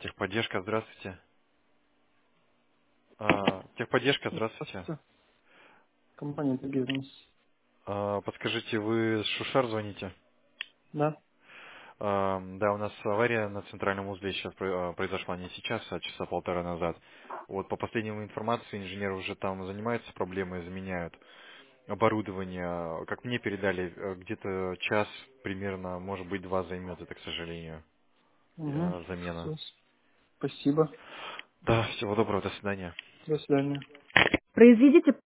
Техподдержка, здравствуйте. Техподдержка, здравствуйте. Здравствуйте. Компания «Это бизнес». Подскажите, вы с Шушар звоните? Да. Да, у нас авария на центральном узле сейчас произошла не сейчас, а часа полтора назад. Вот по последней информации инженеры уже там занимаются проблемой, заменяют оборудование. Как мне передали, где-то час примерно, может быть, два займет это, к сожалению, Угу. замена. Всё. Спасибо. Да, всего доброго, до свидания. До свидания. Произведите